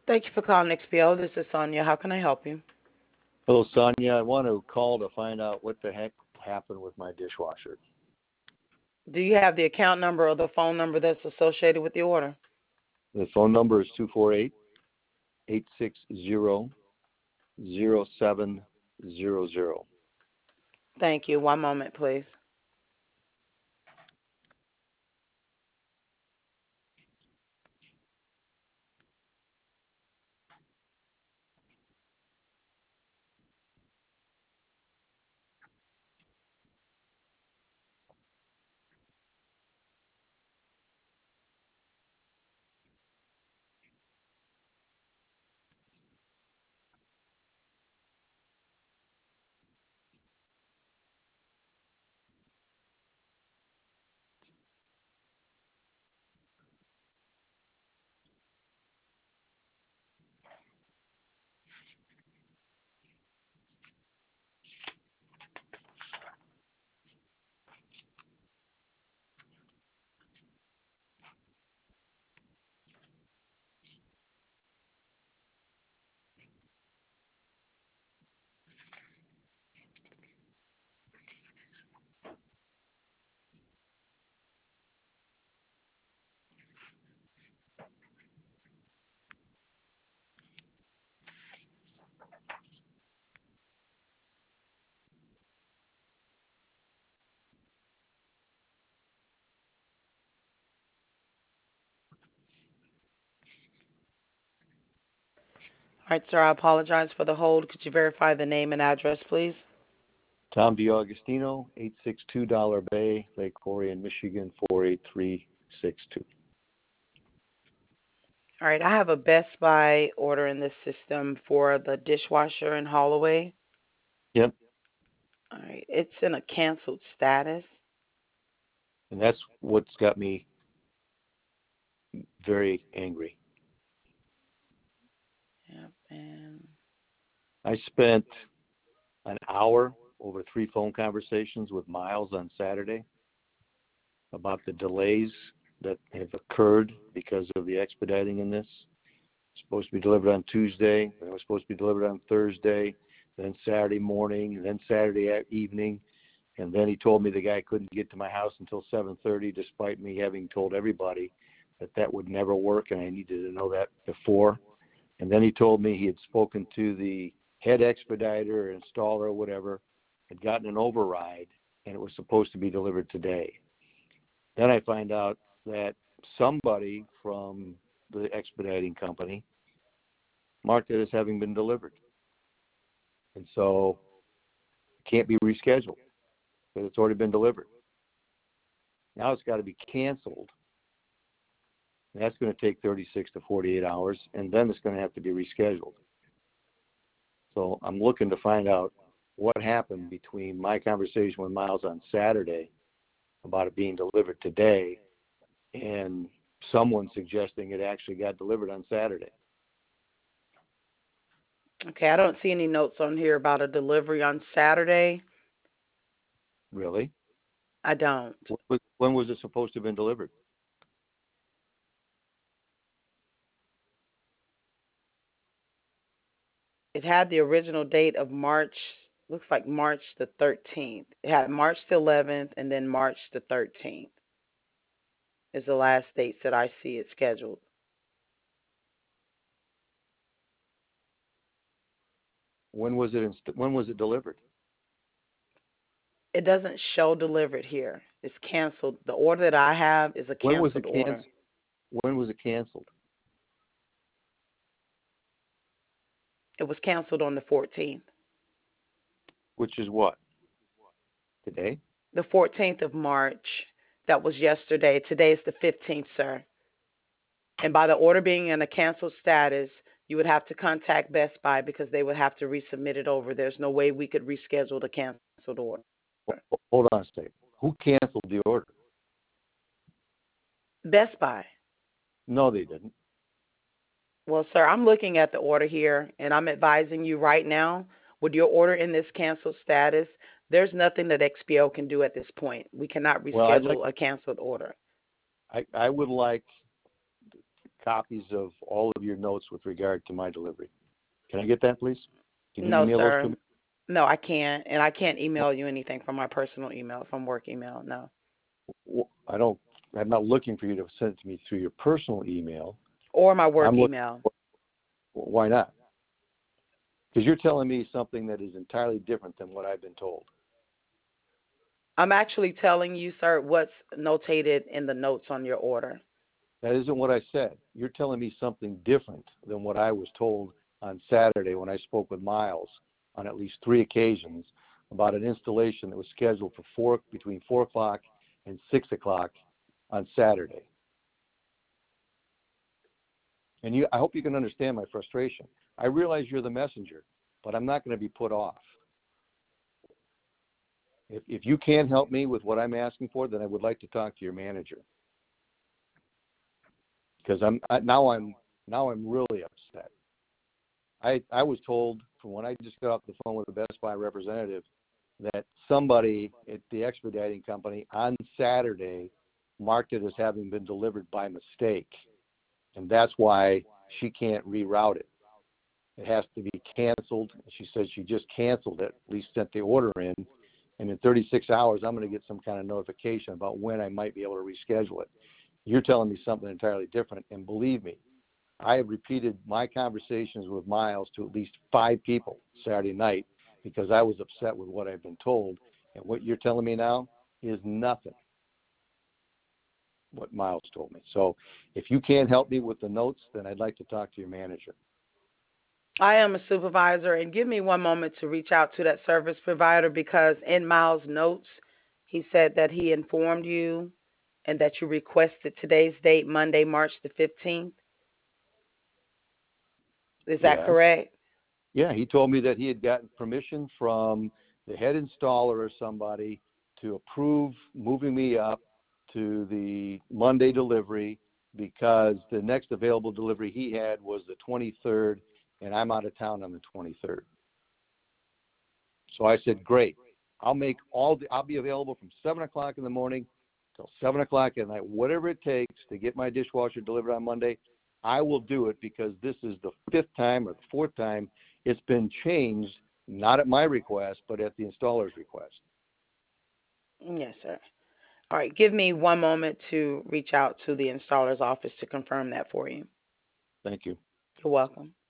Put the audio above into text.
Thank you for calling XPO. This is Sonia. How can I help you? Hello, Sonia. I want to call to find out what the heck happened with my dishwasher. Do you have the account number or the phone number that's associated with the order? The phone number is 248-860-0700. Thank you. One moment, please. All right, sir. I apologize for the hold. Could you verify the name and address, please? Tom DiAugustino, 862 Dollar Bay, Lake Orion, Michigan, 48362. All right. I have a Best Buy order in this system for the dishwasher in Holloway. Yep, All right. It's in a canceled status. and that's what's got me very angry. Yep. And I spent an hour over 3 phone conversations with Miles on Saturday about the delays that have occurred because of the expediting in this. It's supposed to be delivered on Tuesday, then it was supposed to be delivered on Thursday, then Saturday morning, and then Saturday evening, and then he told me the guy couldn't get to my house until 7:30, despite me having told everybody that that would never work, and I needed to know that before. And then he told me he had spoken to the head expediter or installer or whatever, had gotten an override, and it was supposed to be delivered today. Then I find out that somebody from the expediting company marked it as having been delivered. And so it can't be rescheduled because it's already been delivered. Now it's got to be canceled. And that's going to take 36 to 48 hours, and then it's going to have to be rescheduled. So I'm looking to find out what happened between my conversation with Miles on Saturday about it being delivered today and someone suggesting it actually got delivered on Saturday. okay, I don't see any notes on here about a delivery on Saturday. Really? I don't. When was it supposed to have been delivered? It had the original date of March, looks like March the 13th. It had March the 11th and then March the 13th is the last dates that I see it scheduled. When was it delivered? It doesn't show delivered here. It's canceled. The order that I have is a When was it canceled order. When was it canceled? It was canceled on the 14th. Which is what? Today? The 14th of March. That was yesterday. Today is the 15th, sir. And by the order being in a canceled status, you would have to contact Best Buy because they would have to resubmit it over. There's no way we could reschedule the canceled order. Hold on a second. Who canceled the order? Best Buy. No, they didn't. Well, sir, I'm looking at the order here, and I'm advising you right now, with your order in this canceled status, there's nothing that XPO can do at this point. We cannot Well, reschedule a canceled order. I would like copies of all of your notes with regard to my delivery. Can I get that, please? Can you No, email those to sir. me? No, I can't. And I can't email you anything from my personal email, from work email. No. I don't. I'm not looking for you to send it to me through your personal email. Or my work I'm looking. email. Why not? Because you're telling me something that is entirely different than what I've been told. I'm actually telling you, sir, what's notated in the notes on your order. That isn't what I said. You're telling me something different than what I was told on Saturday when I spoke with Miles on at least 3 occasions about an installation that was scheduled for between 4 o'clock and 6 o'clock on Saturday. And I hope you can understand my frustration. I realize you're the messenger, but I'm not going to be put off. If you can't help me with what I'm asking for, then I would like to talk to your manager. Because now I'm really upset. I was told from when I just got off the phone with the Best Buy representative that somebody at the expediting company on Saturday marked it as having been delivered by mistake, and that's why she can't reroute it. It has to be canceled. She said she just canceled it, at least sent the order in, and in 36 hours I'm going to get some kind of notification about when I might be able to reschedule it. You're telling me something entirely different, and believe me, I have repeated my conversations with Miles to at least 5 people Saturday night because I was upset with what I've been told, and what you're telling me now is nothing what Miles told me. So if you can't help me with the notes, then I'd like to talk to your manager. I am a supervisor, and give me one moment to reach out to that service provider because in Miles' notes, he said that he informed you and that you requested today's date, Monday, March the 15th. Is that Yes. correct? Yeah, he told me that he had gotten permission from the head installer or somebody to approve moving me up to the Monday delivery because the next available delivery he had was the 23rd, and I'm out of town on the 23rd. So I said, great. I'll be available from 7 o'clock in the morning till 7 o'clock at night, whatever it takes to get my dishwasher delivered on Monday. I will do it because this is the 5th time or the 4th time it's been changed, not at my request, but at the installer's request. Yes, sir. All right, give me one moment to reach out to the installer's office to confirm that for you. Thank you. You're welcome.